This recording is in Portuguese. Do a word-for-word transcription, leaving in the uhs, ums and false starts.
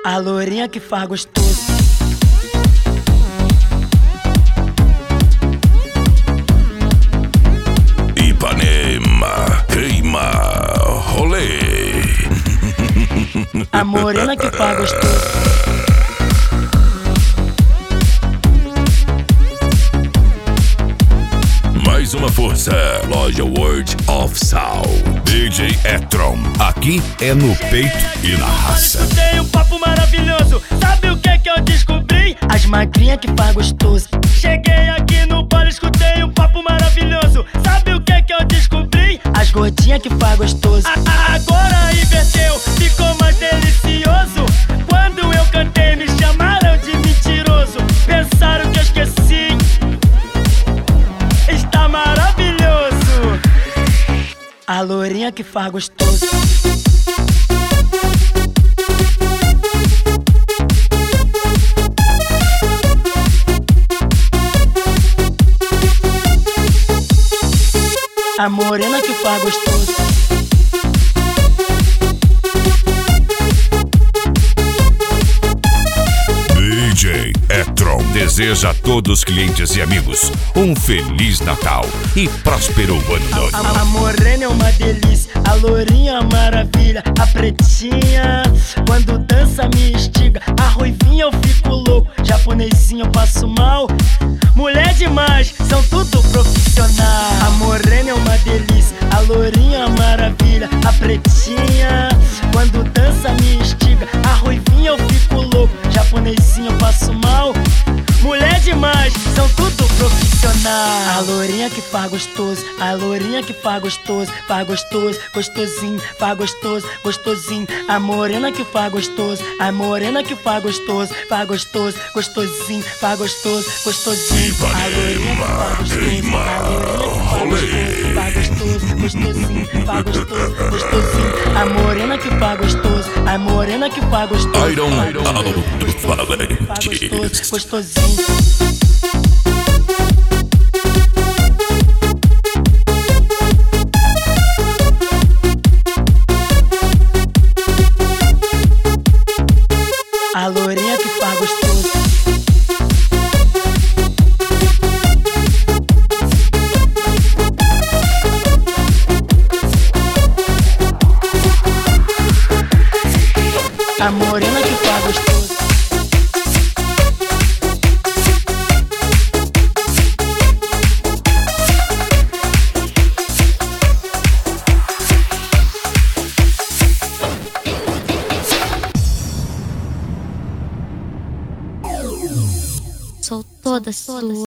A lourinha que faz gostoso. Ipanema, queima, rolê. A morena que faz gostoso. Mais uma força, loja World of Sound. D J Etron, aqui é no peito e na raça. Escutei um papo maravilhoso, sabe o que que eu descobri? As magrinhas que faz gostoso. Cheguei aqui no bar, escutei um papo maravilhoso, sabe o que que eu descobri? As gordinhas que faz gostoso. A -a Agora inverteu, ficou mais delicioso. Quando eu cantei me chamaram de mentiroso. Pensaram que eu esqueci. Está maravilhoso. A lourinha que faz gostoso. A morena que faz gostoso. D J Etron deseja a todos os clientes e amigos um Feliz Natal e próspero ano novo. A, a morena é uma delícia, a lourinha é uma maravilha. A pretinha, quando dança me instiga. A ruivinha eu fico louco, japonesinha eu passo mal. Mulher demais, são tudo profissional. A morena é uma delícia, a lourinha é uma maravilha. A pretinha, quando dança me instiga. A ruivinha eu fico louco, japonesinha eu passo mal. Mulher demais, são tudo profissional. A lourinha que faz gostoso, a lourinha que faz gostoso. Faz gostoso, gostosinho, faz gostoso, gostosinho. A morena que faz gostoso, a morena que faz gostoso. Faz gostoso, gostosinho, faz gostoso, gostosinho. A lourinha que faz gostoso, a lourinha que faz gostoso. Faz gostoso, gostosinho, faz gostoso, gostosinho. A morena que faz gostoso, a morena que faz gostoso. Iron Faz gostoso, gostosinho. A lourinha que faz gostoso. A morena que faz gostoso. Sou toda sua.